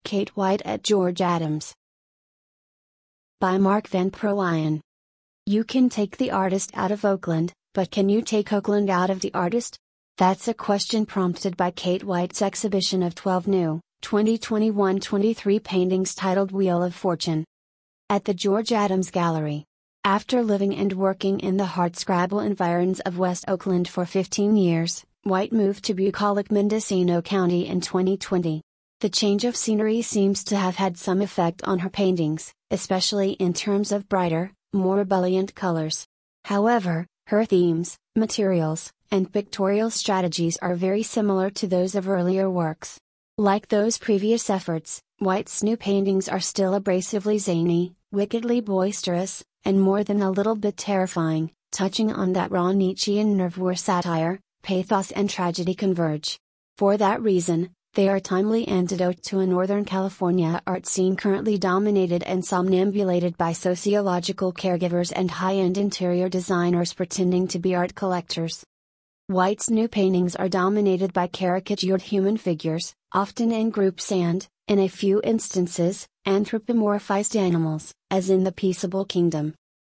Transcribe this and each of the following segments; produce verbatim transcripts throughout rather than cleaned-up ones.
Kate White at George Adams. By Mark Van Proayen. You can take the artist out of Oakland, but can you take Oakland out of the artist? That's a question prompted by Kate White's exhibition of twelve new, twenty twenty-one twenty-three paintings titled Wheel of Fortune. At the George Adams Gallery. After living and working in the hardscrabble environs of West Oakland for fifteen years, White moved to bucolic Mendocino County in twenty twenty. The change of scenery seems to have had some effect on her paintings, especially in terms of brighter, more ebullient colors. However, her themes, materials, and pictorial strategies are very similar to those of earlier works. Like those previous efforts, White's new paintings are still abrasively zany, wickedly boisterous, and more than a little bit terrifying, touching on that raw Nietzschean nerve where satire, pathos and tragedy converge. For that reason, they are a timely antidote to a Northern California art scene currently dominated and somnambulated by sociological caregivers and high-end interior designers pretending to be art collectors. White's new paintings are dominated by caricatured human figures, often in groups and, in a few instances, anthropomorphized animals, as in The Peaceable Kingdom.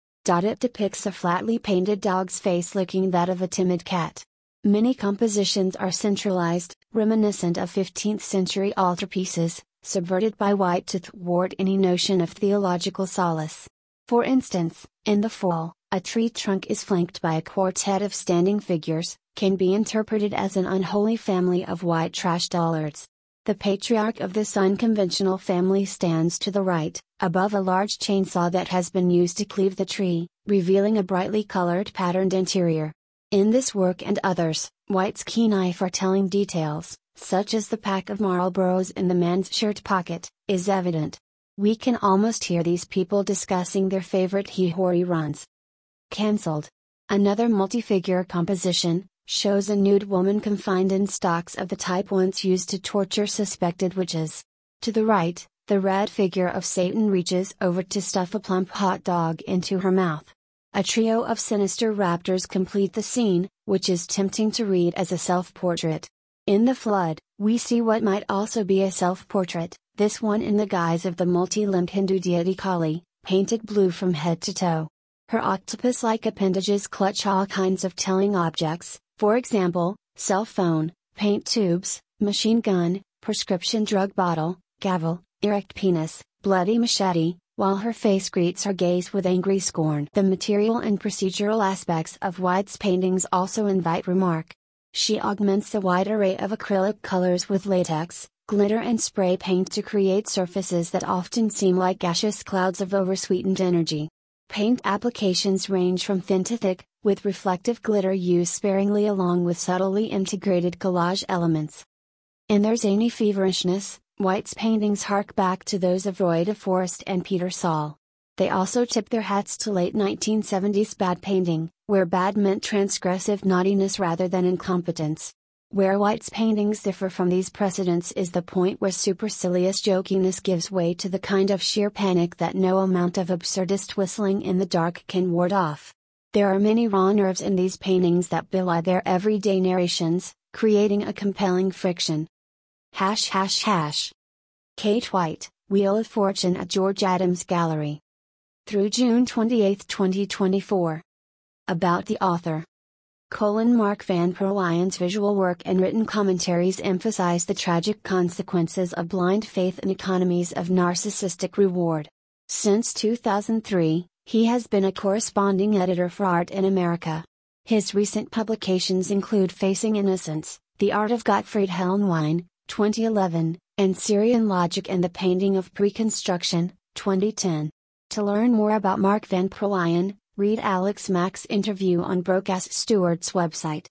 It depicts a flatly painted dog's face licking that of a timid cat. Many compositions are centralized, reminiscent of fifteenth century altarpieces, subverted by White to thwart any notion of theological solace. For instance, in The Fall, a tree trunk is flanked by a quartet of standing figures, can be interpreted as an unholy family of white trash dullards. The patriarch of this unconventional family stands to the right, above a large chainsaw that has been used to cleave the tree, revealing a brightly colored patterned interior. In this work and others, White's keen eye for telling details, such as the pack of Marlboros in the man's shirt pocket, is evident. We can almost hear these people discussing their favorite hee-haw runs. Cancelled. Another multi-figure composition, shows a nude woman confined in stocks of the type once used to torture suspected witches. To the right, the red figure of Satan reaches over to stuff a plump hot dog into her mouth. A trio of sinister raptors complete the scene, which is tempting to read as a self-portrait. In The Flood, we see what might also be a self-portrait, this one in the guise of the multi-limbed Hindu deity Kali, painted blue from head to toe. Her octopus-like appendages clutch all kinds of telling objects, for example, cell phone, paint tubes, machine gun, prescription drug bottle, gavel, erect penis, bloody machete, while her face greets her gaze with angry scorn. The material and procedural aspects of White's paintings also invite remark. She augments the wide array of acrylic colors with latex, glitter and spray paint to create surfaces that often seem like gaseous clouds of oversweetened energy. Paint applications range from thin to thick, with reflective glitter used sparingly along with subtly integrated collage elements. In their zany feverishness, White's paintings hark back to those of Roy de Forest and Peter Saul. They also tip their hats to late nineteen seventies bad painting, where bad meant transgressive naughtiness rather than incompetence. Where White's paintings differ from these precedents is the point where supercilious jokiness gives way to the kind of sheer panic that no amount of absurdist whistling in the dark can ward off. There are many raw nerves in these paintings that belie their everyday narrations, creating a compelling friction. Hash hash hash. Kate White, Wheel of Fortune at George Adams Gallery. Through June twenty-eighth twenty twenty-four. About the author. Colon Mark Van Proayen's visual work and written commentaries emphasize the tragic consequences of blind faith and economies of narcissistic reward. Since two thousand three, he has been a corresponding editor for Art in America. His recent publications include Facing Innocence, The Art of Gottfried Helnwein, twenty eleven, and Syrian Logic and the Painting of Preconstruction, twenty ten. To learn more about Mark Van Proayen, read Alex Mack's interview on Brocas Stewart's website.